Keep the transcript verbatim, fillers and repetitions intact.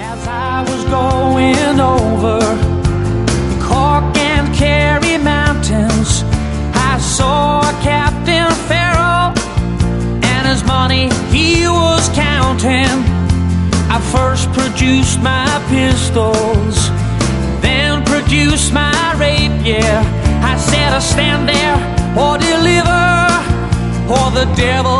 As I was going over the Cork and Kerry mountains, I saw Captain Farrell and his money he was counting. I first produced my pistols, then produced my rapier. I said, I stand there or deliver, or the devil